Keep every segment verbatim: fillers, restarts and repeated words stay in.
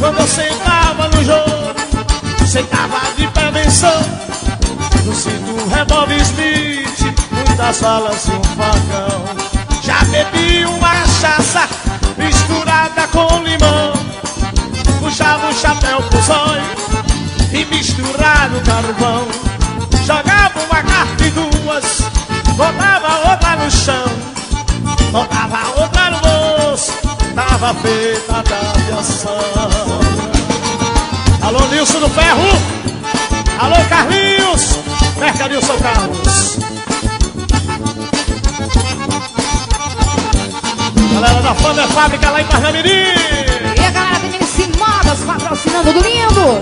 Quando eu sentava no jogo, sentava de prevenção. No cinto um revólver Smith, muitas balas e um facão. Já bebi uma cachaça misturada com limão. Puxava o chapéu pro zóio e misturava o carvão. Jogava uma carta em duas, botava outra no chão, botava outra no bolso, tava feita da aviação. Alô, Nilson do Ferro. Alô, Carlinhos. Mercadilson Carlos. Galera da Fama Fábrica lá em Parnamirim. E a galera de Nice Modas patrocinando do lindo.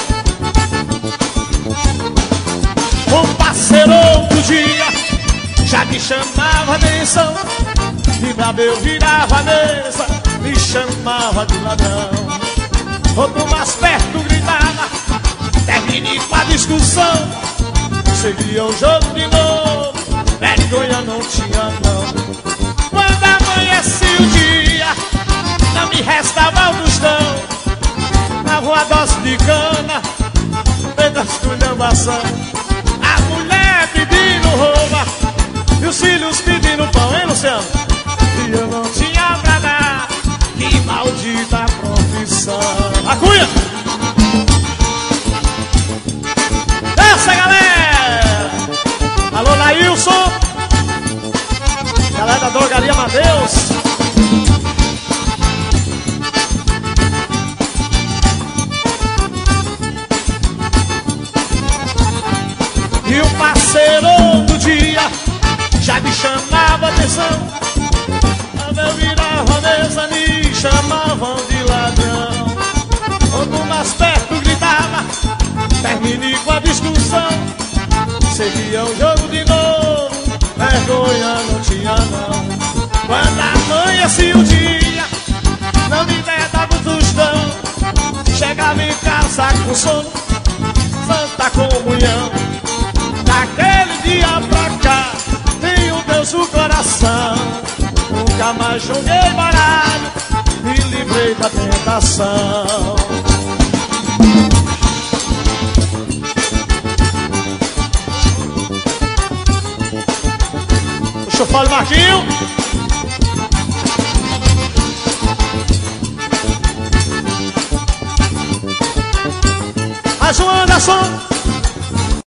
Um parceiro outro dia já me chamava atenção. E brabo eu virava a mesa, me chamava de ladrão. Outro mais perto gritava, termine com a discussão. Seguia o jogo de novo, vergonha não tinha não. Quando amanhecia o dia, não me restava o tostão. Dava uma dose de cana, feita esculhambação. A mulher pedindo roupa e os filhos pedindo pão, hein, Luciano? E eu não tinha pra dar, que maldita profissão. A Cunha! Essa galera! Alô, Nailson! Galera da Drogaria Madeus! E o parceiro do dia já me chamava atenção. Quando eu virava a mesa me chamavam de ladrão. Outro mais perto gritava, termine com a discussão. Seguia o jogo de novo, vergonha não tinha não. Quando amanhecia o dia, não me dava o tostão. Chegava em casa com sono, santa comunhão. Daquele dia pra cá, tenho Deus no coração. Nunca mais joguei baralho, me livrei da tentação. Deixa eu falar, Marquinho. Mais um Anderson.